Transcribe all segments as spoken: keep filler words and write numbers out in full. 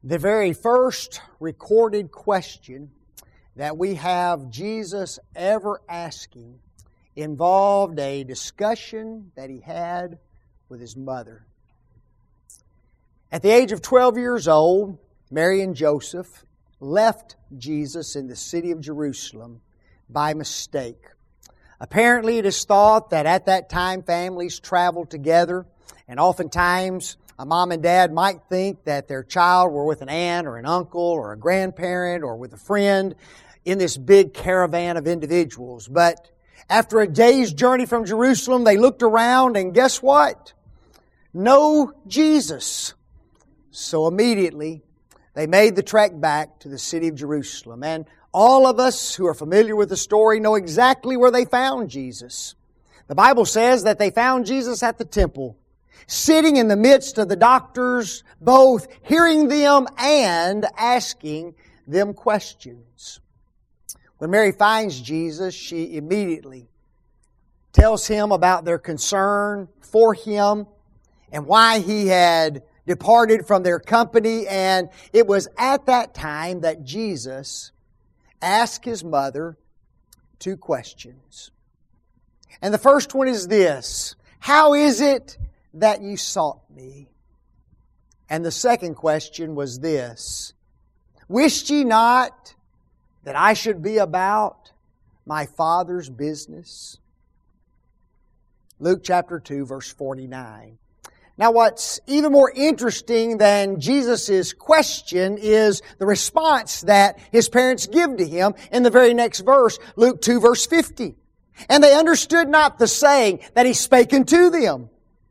The very first recorded question that we have Jesus ever asking involved a discussion that He had with His mother. At the age of twelve years old, Mary and Joseph left Jesus in the city of Jerusalem by mistake. Apparently, it is thought that at that time families traveled together, and oftentimes a mom and dad might think that their child were with an aunt or an uncle or a grandparent or with a friend in this big caravan of individuals. But after a day's journey from Jerusalem, they looked around and guess what? No Jesus. So immediately, they made the trek back to the city of Jerusalem. And all of us who are familiar with the story know exactly where they found Jesus. The Bible says that they found Jesus at the temple, sitting in the midst of the doctors, both hearing them and asking them questions. When Mary finds Jesus, she immediately tells Him about their concern for Him and why He had departed from their company. And it was at that time that Jesus asked His mother two questions. And the first one is this: how is it that you sought me? And the second question was this: wished ye not that I should be about my Father's business? Luke chapter two, verse forty-nine. Now what's even more interesting than Jesus' question is the response that His parents give to Him in the very next verse, Luke two, verse fifty. And they understood not the saying that He spake unto them.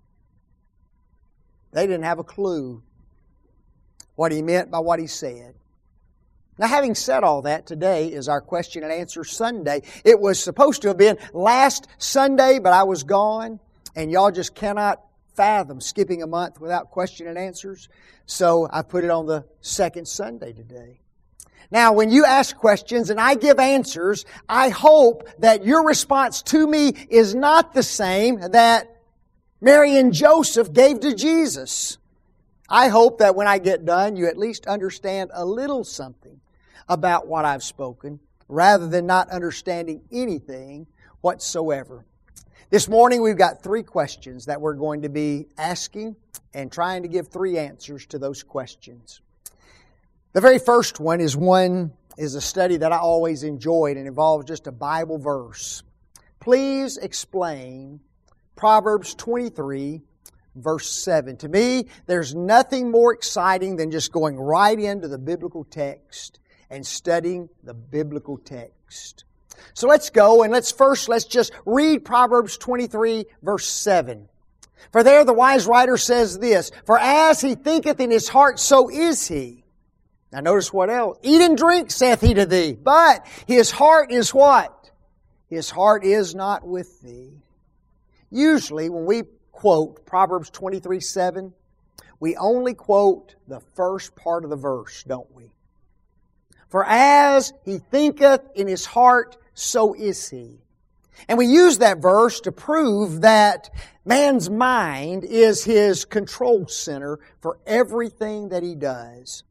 They didn't have a clue what He meant by what He said. Now, having said all that, today is our question and answer Sunday. It was supposed to have been last Sunday, but I was gone, and y'all just cannot fathom skipping a month without question and answers. So I put it on the second Sunday today. Now, when you ask questions and I give answers, I hope that your response to me is not the same that Mary and Joseph gave to Jesus. I hope that when I get done, you at least understand a little something about what I've spoken, rather than not understanding anything whatsoever. This morning we've got three questions that we're going to be asking and trying to give three answers to those questions. The very first one is one is a study that I always enjoyed and involves just a Bible verse. Please explain Proverbs twenty-three, verse seven. To me, there's nothing more exciting than just going right into the biblical text and studying the biblical text. So let's go and let's first, let's just read Proverbs twenty-three, verse seven. For there the wise writer says this: for as he thinketh in his heart, so is he. Now notice what else. Eat and drink, saith he to thee, but his heart is what? His heart is not with thee. Usually when we quote Proverbs twenty-three, seven, we only quote the first part of the verse, don't we? For as he thinketh in his heart, so is he. And we use that verse to prove that man's mind is his control center for everything that he does.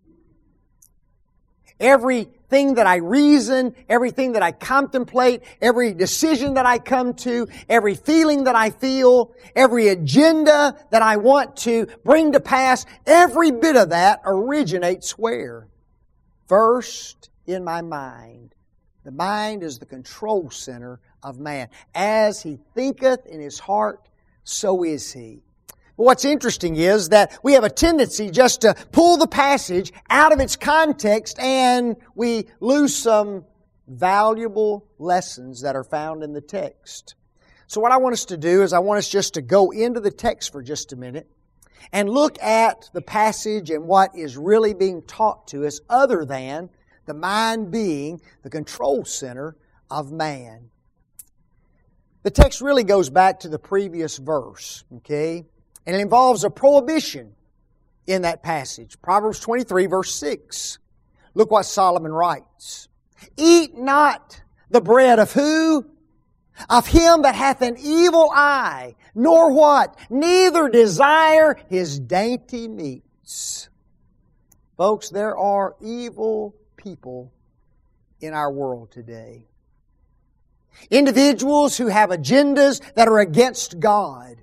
Everything that I reason, everything that I contemplate, every decision that I come to, every feeling that I feel, every agenda that I want to bring to pass, every bit of that originates where? First, in my mind. The mind is the control center of man. As he thinketh in his heart, so is he. But what's interesting is that we have a tendency just to pull the passage out of its context and we lose some valuable lessons that are found in the text. So what I want us to do is I want us just to go into the text for just a minute and look at the passage and what is really being taught to us other than the mind being the control center of man. The text really goes back to the previous verse, okay? And it involves a prohibition in that passage. Proverbs twenty-three, verse six. Look what Solomon writes. Eat not the bread of who? Of him that hath an evil eye, nor what? Neither desire his dainty meats. Folks, there are evil people in our world today. Individuals who have agendas that are against God.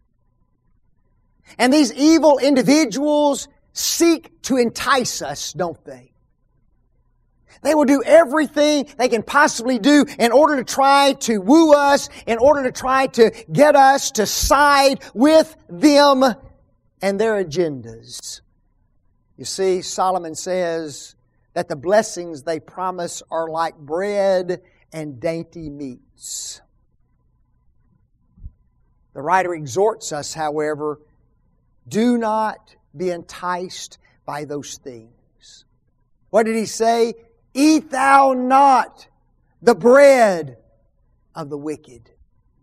And these evil individuals seek to entice us, don't they? They will do everything they can possibly do in order to try to woo us, in order to try to get us to side with them and their agendas. You see, Solomon says that the blessings they promise are like bread and dainty meats. The writer exhorts us, however, do not be enticed by those things. What did he say? Eat thou not the bread of the wicked.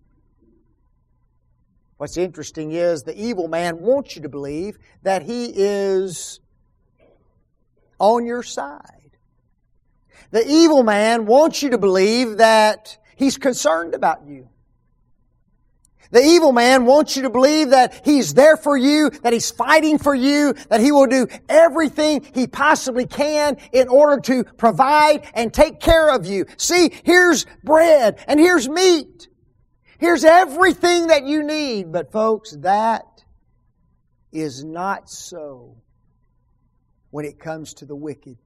What's interesting is the evil man wants you to believe that he is on your side. The evil man wants you to believe that he's concerned about you. The evil man wants you to believe that he's there for you, that he's fighting for you, that he will do everything he possibly can in order to provide and take care of you. See, here's bread and here's meat. Here's everything that you need. But folks, that is not so when it comes to the wicked.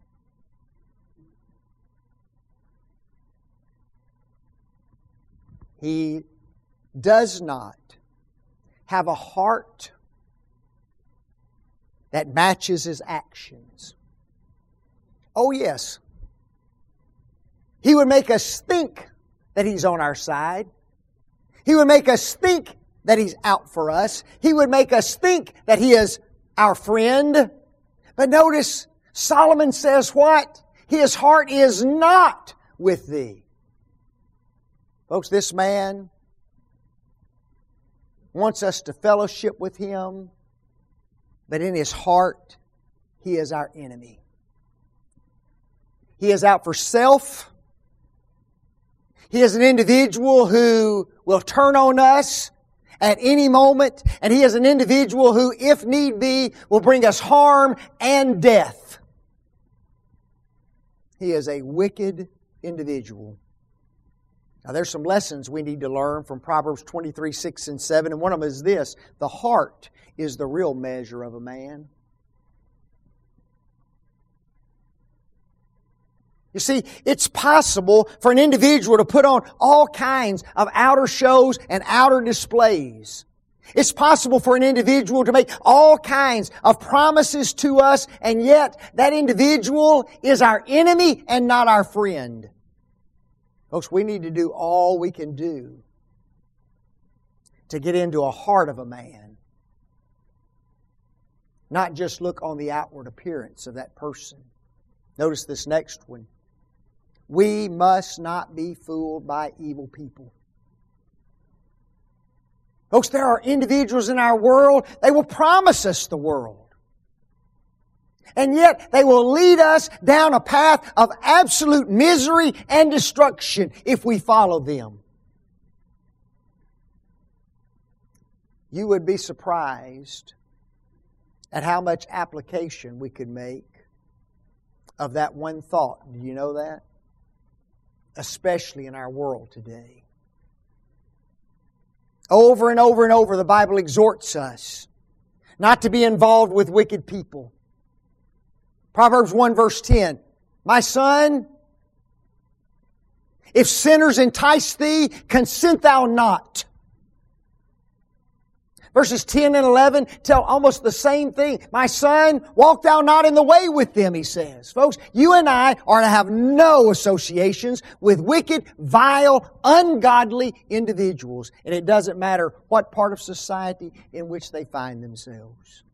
He does not have a heart that matches his actions. Oh yes, he would make us think that he's on our side. He would make us think that he's out for us. He would make us think that he is our friend. But notice, Solomon says what? His heart is not with thee. Folks, this man wants us to fellowship with him, but in his heart, he is our enemy. He is out for self. He is an individual who will turn on us at any moment, and he is an individual who, if need be, will bring us harm and death. He is a wicked individual. Now there's some lessons we need to learn from Proverbs twenty-three, six and seven, and one of them is this: the heart is the real measure of a man. You see, it's possible for an individual to put on all kinds of outer shows and outer displays. It's possible for an individual to make all kinds of promises to us, and yet that individual is our enemy and not our friend. Folks, we need to do all we can do to get into a heart of a man. Not just look on the outward appearance of that person. Notice this next one. We must not be fooled by evil people. Folks, there are individuals in our world, they will promise us the world. And yet they will lead us down a path of absolute misery and destruction if we follow them. You would be surprised at how much application we could make of that one thought. Do you know that? Especially in our world today. Over and over and over, the Bible exhorts us not to be involved with wicked people. Proverbs one verse ten, my son, if sinners entice thee, consent thou not. Verses ten and eleven tell almost the same thing. My son, walk thou not in the way with them, he says. Folks, you and I are to have no associations with wicked, vile, ungodly individuals. And it doesn't matter what part of society in which they find themselves.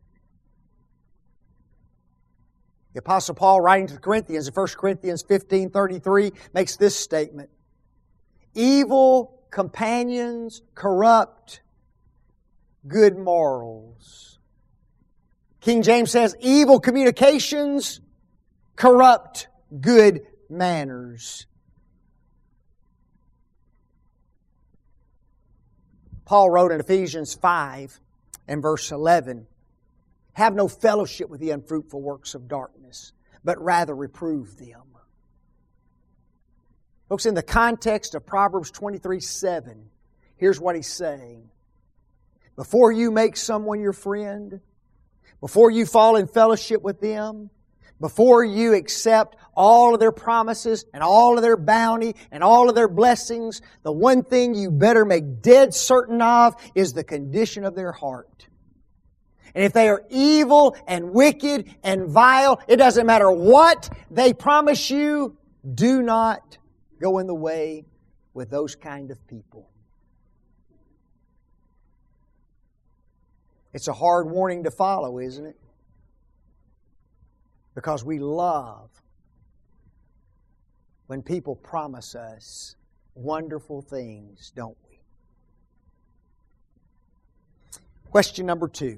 The Apostle Paul, writing to the Corinthians in First Corinthians fifteen thirty-three, makes this statement. Evil companions corrupt good morals. King James says, evil communications corrupt good manners. Paul wrote in Ephesians five and verse eleven, Have no fellowship with the unfruitful works of darkness, but rather reprove them. Folks, in the context of Proverbs twenty-three seven, here's what he's saying. Before you make someone your friend, before you fall in fellowship with them, before you accept all of their promises and all of their bounty and all of their blessings, the one thing you better make dead certain of is the condition of their heart. And if they are evil and wicked and vile, it doesn't matter what they promise you, do not go in the way with those kind of people. It's a hard warning to follow, isn't it? Because we love when people promise us wonderful things, don't we? Question number two.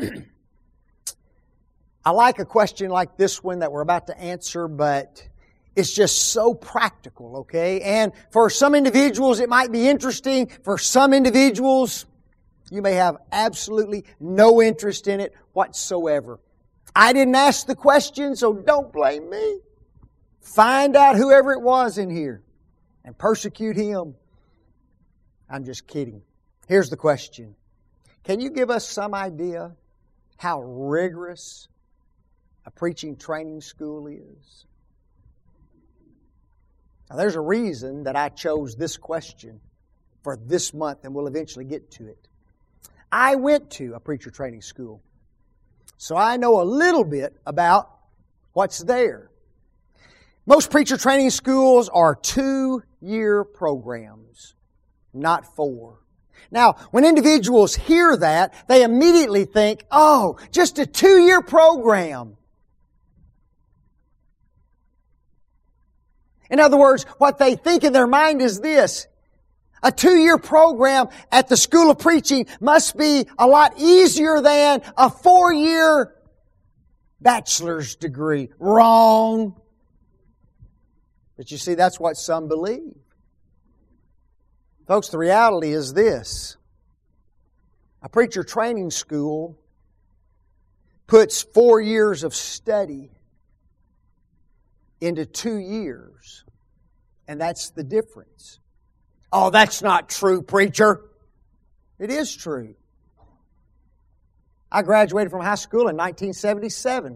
I like a question like this one that we're about to answer, but it's just so practical, okay? And for some individuals, it might be interesting. For some individuals, you may have absolutely no interest in it whatsoever. I didn't ask the question, so don't blame me. Find out whoever it was in here and persecute him. I'm just kidding. Here's the question. Can you give us some idea how rigorous a preaching training school is? Now, there's a reason that I chose this question for this month, and we'll eventually get to it. I went to a preacher training school, so I know a little bit about what's there. Most preacher training schools are two-year programs, not four. Now, when individuals hear that, they immediately think, oh, just a two-year program. In other words, what they think in their mind is this. A two-year program at the School of Preaching must be a lot easier than a four-year bachelor's degree. Wrong. But you see, that's what some believe. Folks, the reality is this. A preacher training school puts four years of study into two years. And that's the difference. Oh, that's not true, preacher. It is true. I graduated from high school in nineteen seventy-seven.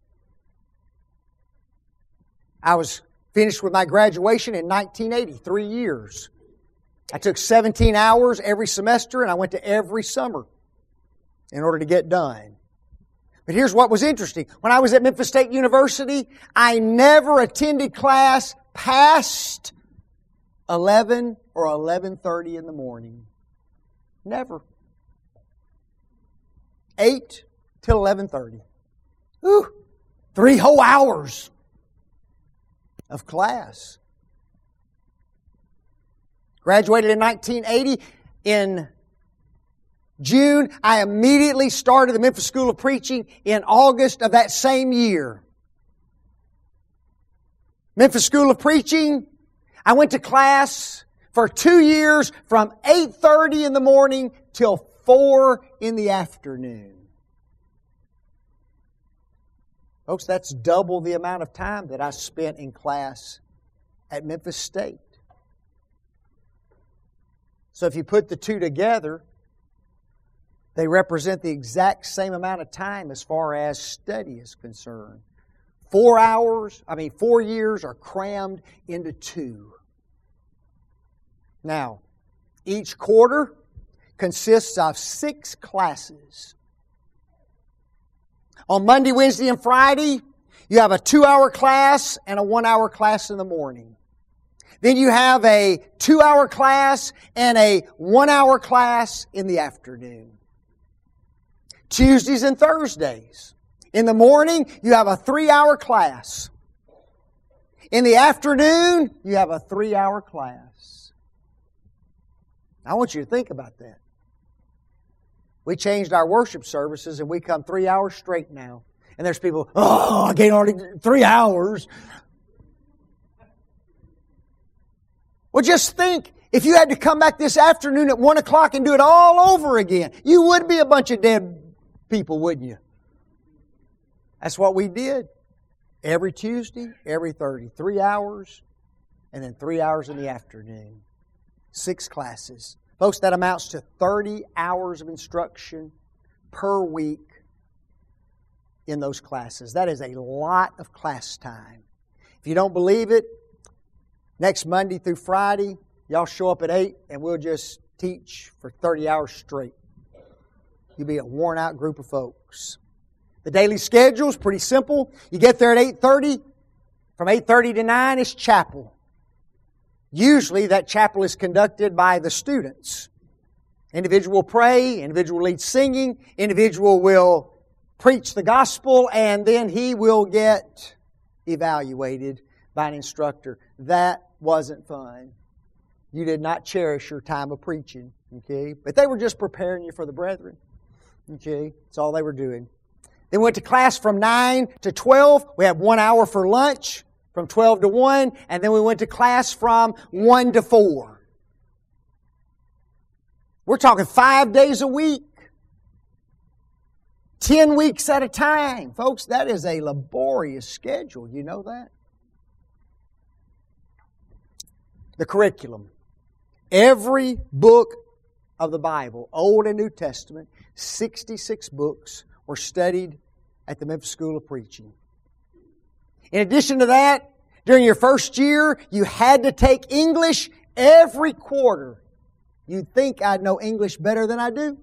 I was finished with my graduation in nineteen eighty, three years. I took seventeen hours every semester and I went to every summer in order to get done. But here's what was interesting. When I was at Memphis State University, I never attended class past eleven or eleven thirty in the morning. Never. eight till eleven thirty. Ooh, three whole hours of class. Graduated in nineteen eighty. In June, I immediately started the Memphis School of Preaching in August of that same year. Memphis School of Preaching, I went to class for two years from eight thirty in the morning till four in the afternoon. Folks, that's double the amount of time that I spent in class at Memphis State. So if you put the two together, they represent the exact same amount of time as far as study is concerned. Four hours, I mean four years are crammed into two. Now, each quarter consists of six classes. On Monday, Wednesday, and Friday, you have a two-hour class and a one-hour class in the morning. Then you have a two-hour class and a one-hour class in the afternoon. Tuesdays and Thursdays. In the morning, you have a three-hour class. In the afternoon, you have a three-hour class. I want you to think about that. We changed our worship services and we come three hours straight now. And there's people, oh, I can't already three hours. Well, just think, if you had to come back this afternoon at one o'clock and do it all over again, you would be a bunch of dead people, wouldn't you? That's what we did. Every Tuesday, every Thursday. Three hours, and then three hours in the afternoon. Six classes. Folks, that amounts to thirty hours of instruction per week in those classes. That is a lot of class time. If you don't believe it, next Monday through Friday, y'all show up at eight and we'll just teach for thirty hours straight. You'll be a worn out group of folks. The daily schedule is pretty simple. You get there at eight thirty. From eight thirty to nine is chapel. Usually that chapel is conducted by the students. Individual will pray, individual will lead singing, individual will preach the gospel, and then he will get evaluated by an instructor. That wasn't fun. You did not cherish your time of preaching, okay? But they were just preparing you for the brethren, okay? That's all they were doing. Then we went to class from nine to twelve. We had one hour for lunch from twelve to one, and then we went to class from one to four. We're talking five days a week. Ten weeks at a time. Folks, that is a laborious schedule. You know that? The curriculum. Every book of the Bible, Old and New Testament, sixty-six books, were studied at the Memphis School of Preaching. In addition to that, during your first year, you had to take English every quarter. You'd think I'd know English better than I do.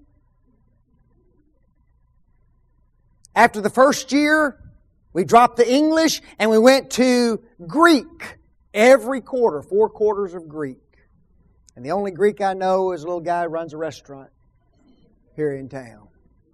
After the first year, we dropped the English and we went to Greek every quarter, four quarters of Greek. And the only Greek I know is a little guy who runs a restaurant here in town.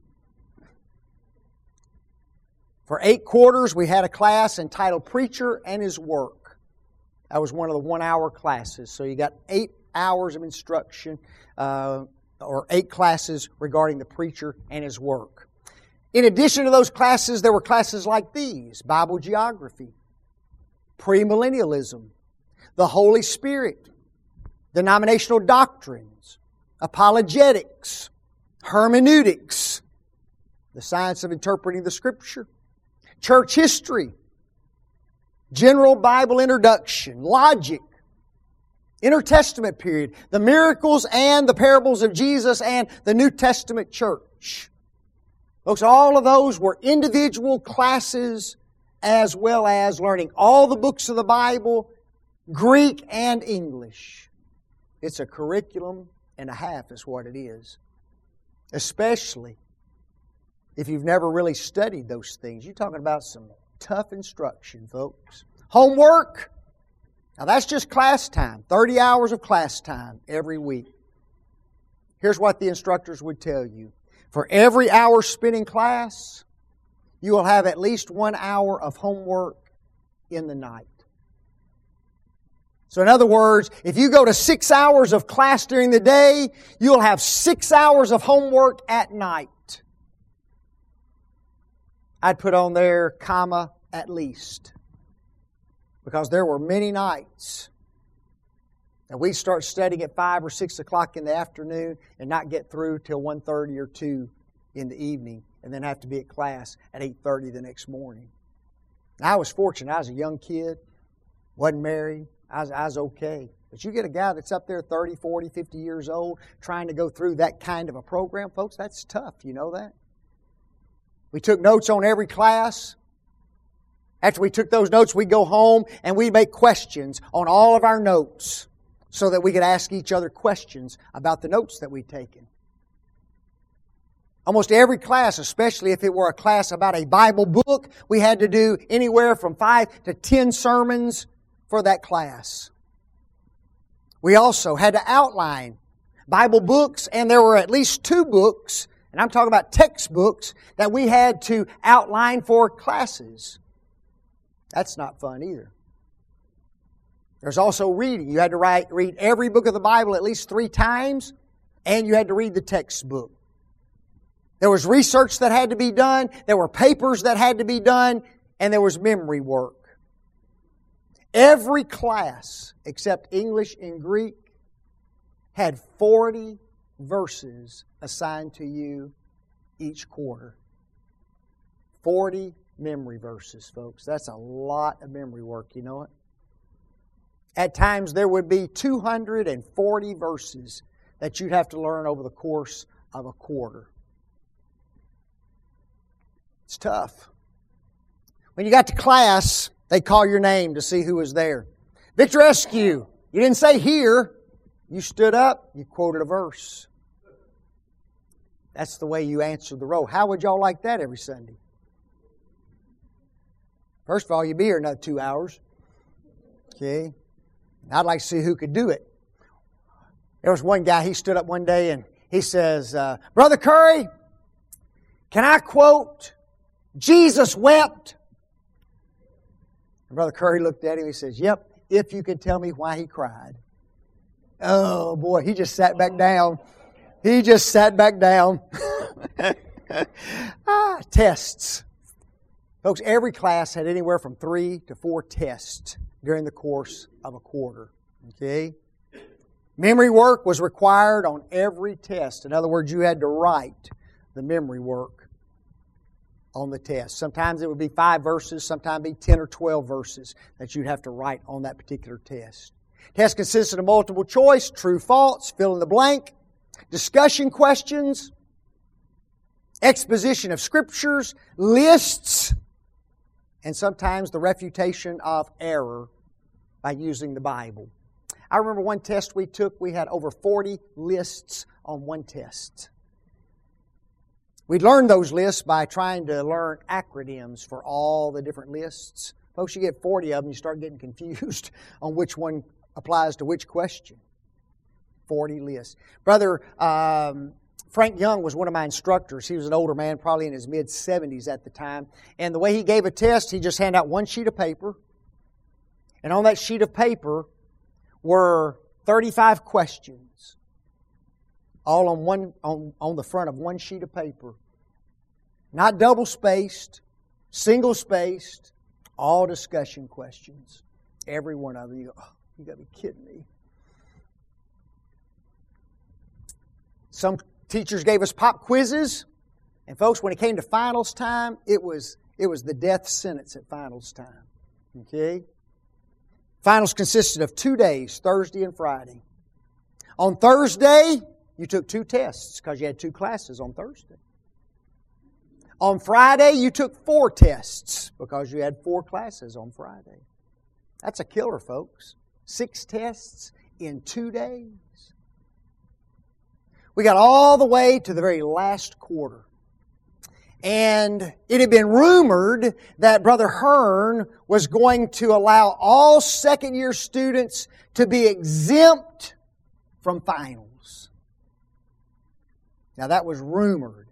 For eight quarters, we had a class entitled Preacher and His Work. That was one of the one-hour classes. So you got eight hours of instruction, uh, or eight classes regarding the preacher and his work. In addition to those classes, there were classes like these: Bible geography, premillennialism, the Holy Spirit, denominational doctrines, apologetics, hermeneutics, the science of interpreting the Scripture, church history, general Bible introduction, logic, intertestament period, the miracles and the parables of Jesus, and the New Testament church. Folks, all of those were individual classes as well as learning all the books of the Bible, Greek and English. It's a curriculum and a half is what it is. Especially if you've never really studied those things. You're talking about some tough instruction, folks. Homework. Now that's just class time. thirty hours of class time every week. Here's what the instructors would tell you. For every hour spent in class, you will have at least one hour of homework in the night. So in other words, if you go to six hours of class during the day, you'll have six hours of homework at night. I'd put on there, comma, at least. Because there were many nights that we'd start studying at five or six o'clock in the afternoon and not get through till one thirty or two in the evening, and then have to be at class at eight thirty the next morning. I was fortunate. I was a young kid, wasn't married. I was, I was okay. But you get a guy that's up there thirty, forty, fifty years old trying to go through that kind of a program, folks, that's tough. You know that? We took notes on every class. After we took those notes, we'd go home and we'd make questions on all of our notes so that we could ask each other questions about the notes that we'd taken. Almost every class, especially if it were a class about a Bible book, we had to do anywhere from five to ten sermons for that class. We also had to outline Bible books, and there were at least two books, and I'm talking about textbooks, that we had to outline for classes. That's not fun either. There's also reading. You had to write, read every book of the Bible at least three times, and you had to read the textbook. There was research that had to be done, there were papers that had to be done, and there was memory work. Every class, except English and Greek, had forty verses assigned to you each quarter. forty memory verses, folks. That's a lot of memory work, you know it? At times there would be two hundred forty verses that you'd have to learn over the course of a quarter. It's tough. When you got to class, they call your name to see who was there. Victor Eskew, you didn't say here. You stood up, you quoted a verse. That's the way you answered the roll. How would y'all like that every Sunday? First of all, you'd be here another two hours. Okay? I'd like to see who could do it. There was one guy, he stood up one day and he says, uh, Brother Curry, can I quote, Jesus wept? And Brother Curry looked at him and he says, yep, if you could tell me why he cried. Oh boy, he just sat back down. He just sat back down. ah, tests. Folks, every class had anywhere from three to four tests during the course of a quarter. Okay? Memory work was required on every test. In other words, you had to write the memory work on the test. Sometimes it would be five verses, sometimes it would be ten or twelve verses that you'd have to write on that particular test. Test consisted of multiple choice, true, false, fill in the blank, discussion questions, exposition of scriptures, lists, and sometimes the refutation of error by using the Bible. I remember one test we took, we had over forty lists on one test. We learned those lists by trying to learn acronyms for all the different lists. Folks, you get forty of them, you start getting confused on which one applies to which question. forty lists. Brother um, Frank Young was one of my instructors. He was an older man, probably in his mid-seventies at the time. And the way he gave a test, he just handed out one sheet of paper. And on that sheet of paper were thirty-five questions, all on one on, on the front of one sheet of paper. Not double-spaced, single-spaced, all discussion questions. Every one of them. You go, oh, you got to be kidding me. Some teachers gave us pop quizzes. And folks, when it came to finals time, it was, it was the death sentence at finals time. Okay? Finals consisted of two days, Thursday and Friday. On Thursday, you took two tests because you had two classes on Thursday. On Friday, you took four tests because you had four classes on Friday. That's a killer, folks. Six tests in two days. We got all the way to the very last quarter. And it had been rumored that Brother Hearn was going to allow all second-year students to be exempt from finals. Now that was rumored.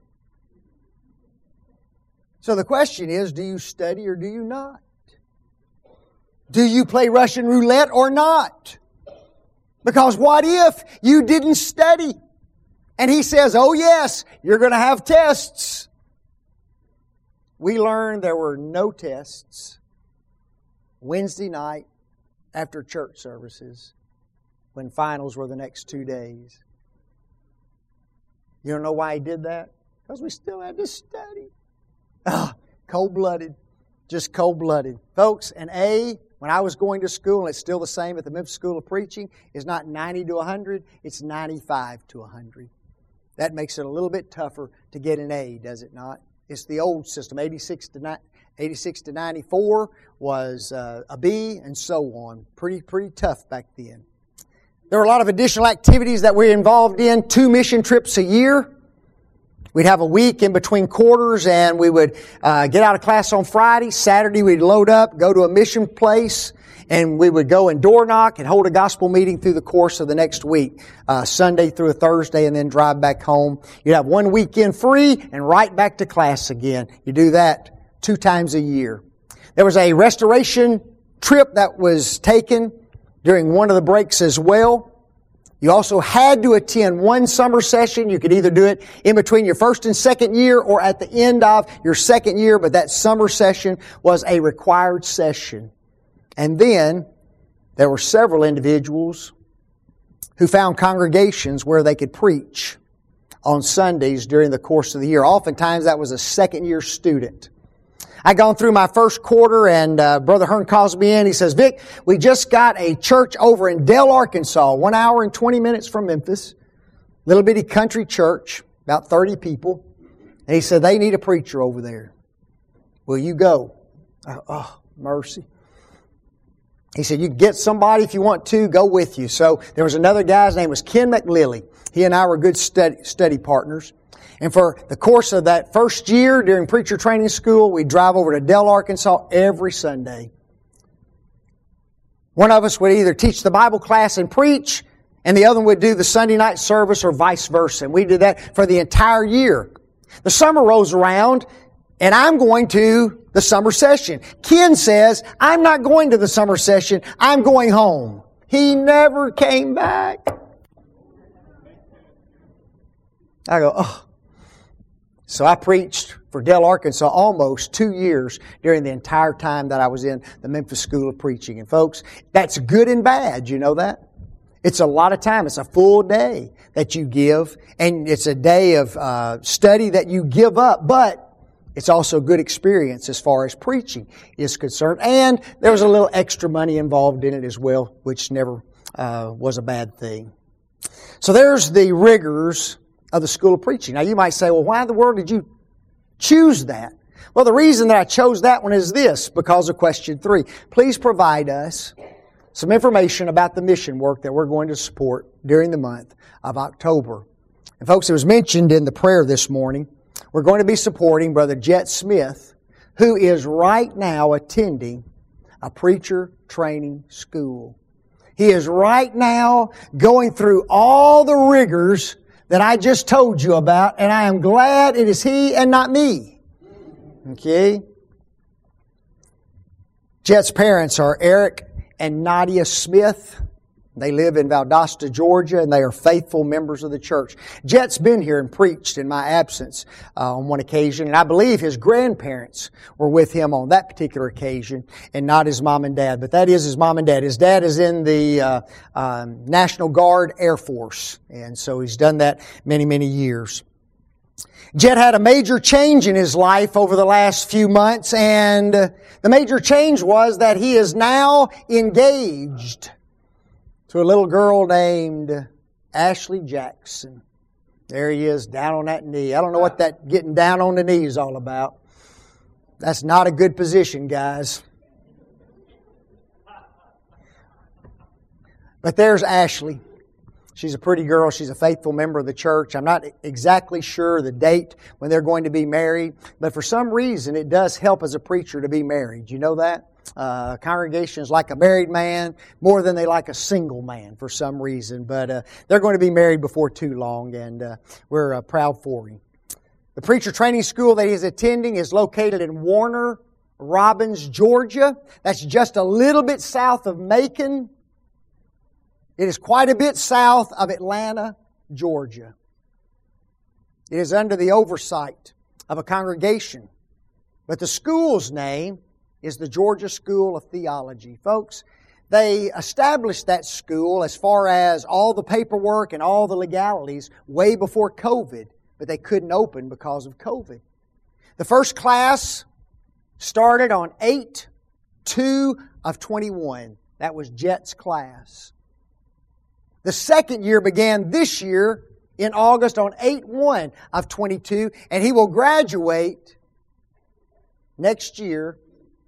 So the question is, do you study or do you not? Do you play Russian roulette or not? Because what if you didn't study? And he says, oh yes, you're going to have tests. We learned there were no tests Wednesday night after church services when finals were the next two days. You don't know why he did that? Because we still had to study. Ah, cold-blooded. Just cold-blooded. Folks, an A, when I was going to school, and it's still the same at the Memphis School of Preaching, is not ninety to one hundred, it's ninety-five to one hundred. That makes it a little bit tougher to get an A, does it not? It's the old system. eighty-six to ninety-four was uh, a B, and so on. Pretty, pretty tough back then. There were a lot of additional activities that we were involved in. Two mission trips a year. We'd have a week in between quarters, and we would uh, get out of class on Friday. Saturday, we'd load up, go to a mission place, and we would go and door knock and hold a gospel meeting through the course of the next week. Uh, Sunday through a Thursday, and then drive back home. You'd have one weekend free and right back to class again. You do that two times a year. There was a restoration trip that was taken during one of the breaks as well. You also had to attend one summer session. You could either do it in between your first and second year or at the end of your second year, but that summer session was a required session. And then there were several individuals who found congregations where they could preach on Sundays during the course of the year. Oftentimes that was a second year student. I gone through my first quarter, and uh, Brother Hearn calls me in. He says, Vic, we just got a church over in Dell, Arkansas, one hour and twenty minutes from Memphis. Little bitty country church, about thirty people. And he said, they need a preacher over there. Will you go? Oh, oh mercy. He said, you can get somebody if you want to, go with you. So there was another guy, his name was Ken McLilly. He and I were good study, study partners. And for the course of that first year during preacher training school, we'd drive over to Dell, Arkansas every Sunday. One of us would either teach the Bible class and preach, and the other one would do the Sunday night service or vice versa. And we did that for the entire year. The summer rolls around, and I'm going to the summer session. Ken says, I'm not going to the summer session. I'm going home. He never came back. I go, oh. So I preached for Dell, Arkansas almost two years during the entire time that I was in the Memphis School of Preaching. And folks, that's good and bad. You know that? It's a lot of time. It's a full day that you give. And it's a day of uh, study that you give up. But it's also a good experience as far as preaching is concerned. And there was a little extra money involved in it as well, which never uh, was a bad thing. So there's the rigors of the School of Preaching. Now you might say, well, why in the world did you choose that? Well, the reason that I chose that one is this, because of question three. Please provide us some information about the mission work that we're going to support during the month of October. And folks, it was mentioned in the prayer this morning, we're going to be supporting Brother Jet Smith, who is right now attending a preacher training school. He is right now going through all the rigors that I just told you about, and I am glad it is he and not me. Okay? Jet's parents are Eric and Nadia Smith. They live in Valdosta, Georgia, and they are faithful members of the church. Jet's been here and preached in my absence uh, on one occasion, and I believe his grandparents were with him on that particular occasion, and not his mom and dad. But that is his mom and dad. His dad is in the uh, uh, National Guard Air Force, and so he's done that many, many years. Jet had a major change in his life over the last few months, and the major change was that he is now engaged to a little girl named Ashley Jackson. There he is, down on that knee. I don't know what that getting down on the knee is all about. That's not a good position, guys. But there's Ashley. She's a pretty girl. She's a faithful member of the church. I'm not exactly sure the date when they're going to be married, but for some reason it does help as a preacher to be married. You know that? Uh, congregations like a married man more than they like a single man for some reason. But uh, they're going to be married before too long, and uh, we're uh, proud for him. The preacher training school that he's attending is located in Warner Robins, Georgia. That's just a little bit south of Macon. It is quite a bit south of Atlanta, Georgia. It is under the oversight of a congregation. But the school's name is the Georgia School of Theology. Folks, they established that school as far as all the paperwork and all the legalities way before COVID, but they couldn't open because of COVID. The first class started on eight two of twenty-one. That was Jet's class. The second year began this year in August on eight one of twenty-two, and he will graduate next year,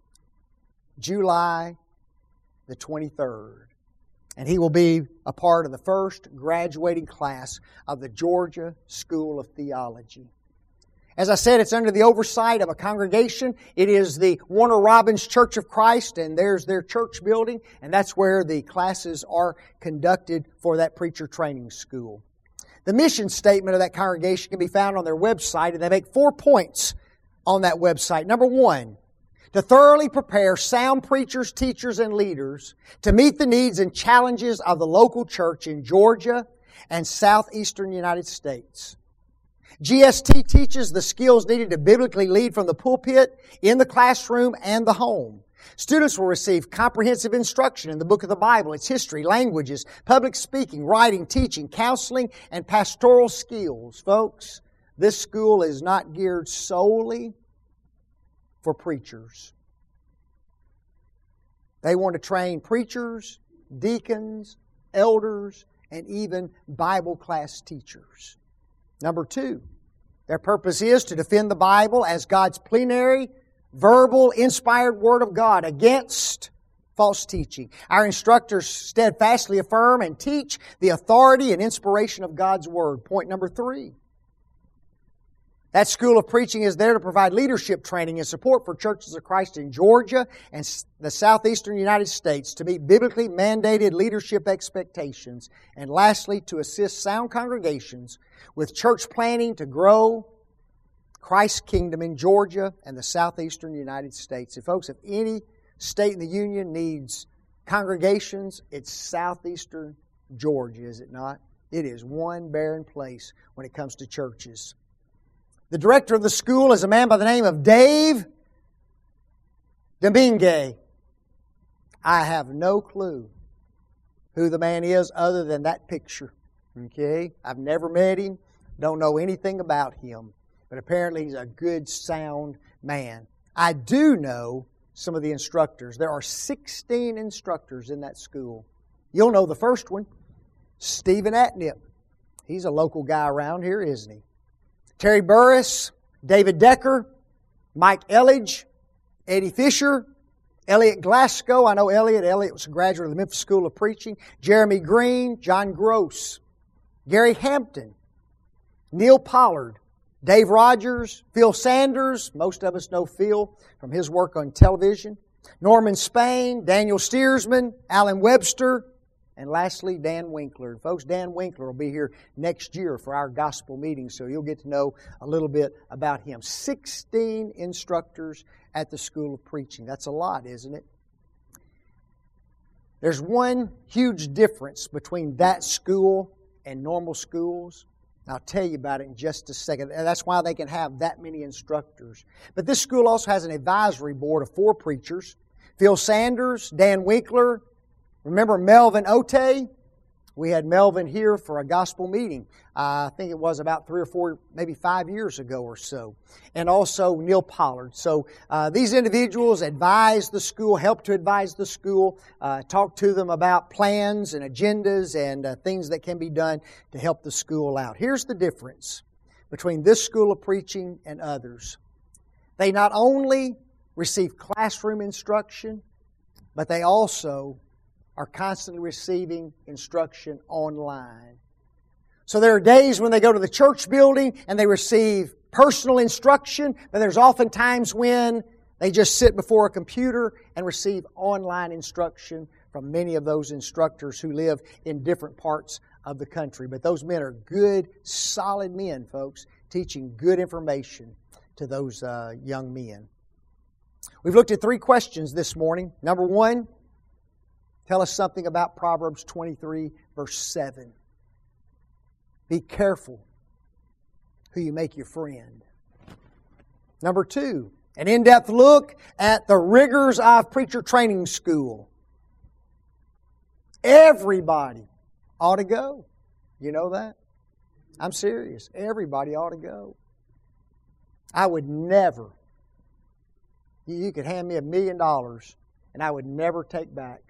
July the twenty-third. And he will be a part of the first graduating class of the Georgia School of Theology. As I said, it's under the oversight of a congregation. It is the Warner Robins Church of Christ, and there's their church building, and that's where the classes are conducted for that preacher training school. The mission statement of that congregation can be found on their website, and they make four points on that website. Number one, to thoroughly prepare sound preachers, teachers, and leaders to meet the needs and challenges of the local church in Georgia and southeastern United States. G S T teaches the skills needed to biblically lead from the pulpit, in the classroom, and the home. Students will receive comprehensive instruction in the book of the Bible, its history, languages, public speaking, writing, teaching, counseling, and pastoral skills. Folks, this school is not geared solely for preachers. They want to train preachers, deacons, elders, and even Bible class teachers. Number two, their purpose is to defend the Bible as God's plenary, verbal, inspired Word of God against false teaching. Our instructors steadfastly affirm and teach the authority and inspiration of God's Word. Point number three. That school of preaching is there to provide leadership training and support for churches of Christ in Georgia and the southeastern United States to meet biblically mandated leadership expectations. And lastly, to assist sound congregations with church planning to grow Christ's kingdom in Georgia and the southeastern United States. And folks, if any state in the Union needs congregations, it's southeastern Georgia, is it not? It is one barren place when it comes to churches. The director of the school is a man by the name of Dave Domingue. I have no clue who the man is other than that picture. Okay? I've never met him, don't know anything about him, but apparently he's a good, sound man. I do know some of the instructors. There are sixteen instructors in that school. You'll know the first one, Stephen Atnip. He's a local guy around here, isn't he? Terry Burris, David Decker, Mike Elledge, Eddie Fisher, Elliot Glasgow. I know Elliot. Elliot was a graduate of the Memphis School of Preaching. Jeremy Green, John Gross, Gary Hampton, Neil Pollard, Dave Rogers, Phil Sanders. Most of us know Phil from his work on television. Norman Spain, Daniel Steersman, Alan Webster, and lastly, Dan Winkler. Folks, Dan Winkler will be here next year for our gospel meeting, so you'll get to know a little bit about him. sixteen instructors at the School of Preaching. That's a lot, isn't it? There's one huge difference between that school and normal schools. I'll tell you about it in just a second. And that's why they can have that many instructors. But this school also has an advisory board of four preachers. Phil Sanders, Dan Winkler. Remember Melvin Ote? We had Melvin here for a gospel meeting. Uh, I think it was about three or four, maybe five years ago or so. And also Neil Pollard. So uh, these individuals advise the school, help to advise the school, uh, talk to them about plans and agendas and uh, things that can be done to help the school out. Here's the difference between this school of preaching and others. They not only receive classroom instruction, but they also are constantly receiving instruction online. So there are days when they go to the church building and they receive personal instruction, but there's often times when they just sit before a computer and receive online instruction from many of those instructors who live in different parts of the country. But those men are good, solid men, folks, teaching good information to those uh, young men. We've looked at three questions this morning. Number one, tell us something about Proverbs twenty-three, verse seven. Be careful who you make your friend. Number two, an in-depth look at the rigors of preacher training school. Everybody ought to go. You know that? I'm serious. Everybody ought to go. I would never, you could hand me a million dollars and I would never take back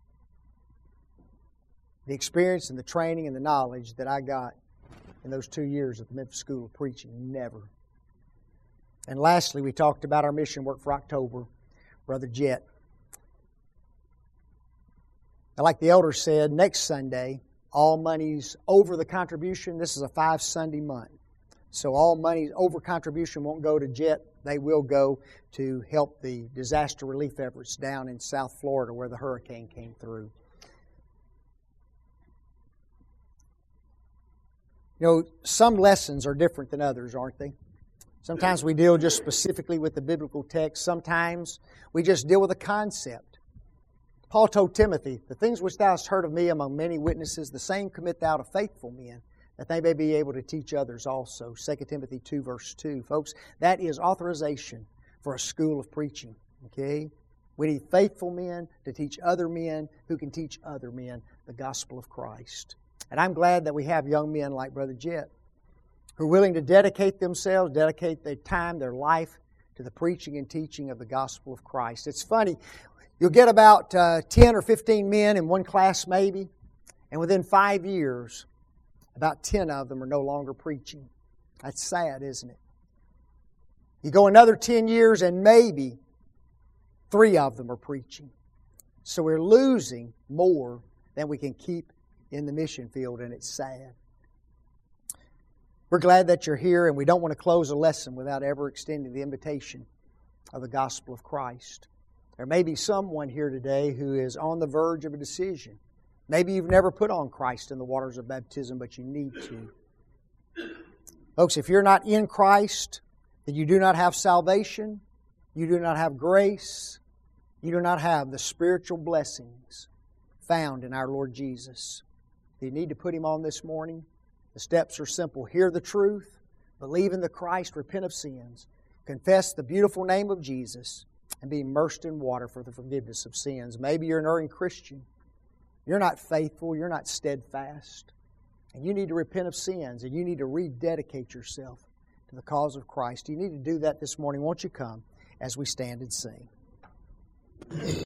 the experience and the training and the knowledge that I got in those two years at the Memphis School of Preaching. Never. And lastly, we talked about our mission work for October. Brother Jet. Now, like the elder said, next Sunday, all money's over the contribution. This is a five Sunday month. So all money over contribution won't go to Jet. They will go to help the disaster relief efforts down in South Florida where the hurricane came through. You know, some lessons are different than others, aren't they? Sometimes we deal just specifically with the biblical text. Sometimes we just deal with a concept. Paul told Timothy, the things which thou hast heard of me among many witnesses, the same commit thou to faithful men, that they may be able to teach others also. Second Timothy two, verse two. Folks, that is authorization for a school of preaching. Okay? We need faithful men to teach other men who can teach other men the gospel of Christ. And I'm glad that we have young men like Brother Jet who are willing to dedicate themselves, dedicate their time, their life to the preaching and teaching of the gospel of Christ. It's funny, you'll get about uh, ten or fifteen men in one class maybe, and within five years, about ten of them are no longer preaching. That's sad, isn't it? You go another ten years and maybe three of them are preaching. So we're losing more than we can keep in the mission field, and it's sad. We're glad that you're here, and we don't want to close a lesson without ever extending the invitation of the gospel of Christ. There may be someone here today who is on the verge of a decision. Maybe you've never put on Christ in the waters of baptism, but you need to. Folks, if you're not in Christ, then you do not have salvation, you do not have grace, you do not have the spiritual blessings found in our Lord Jesus. Do you need to put Him on this morning? The steps are simple. Hear the truth, believe in the Christ, repent of sins, confess the beautiful name of Jesus, and be immersed in water for the forgiveness of sins. Maybe you're an erring Christian. You're not faithful, you're not steadfast, and you need to repent of sins, and you need to rededicate yourself to the cause of Christ. You need to do that this morning. Won't you come as we stand and sing?